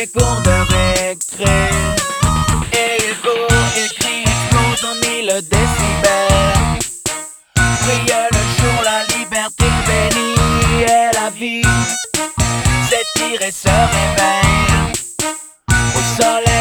les cours de récré. Et il court, il crie, explose en 1000 décibels. Brille le jour, la liberté bénie et la vie s'étire et se réveille au soleil.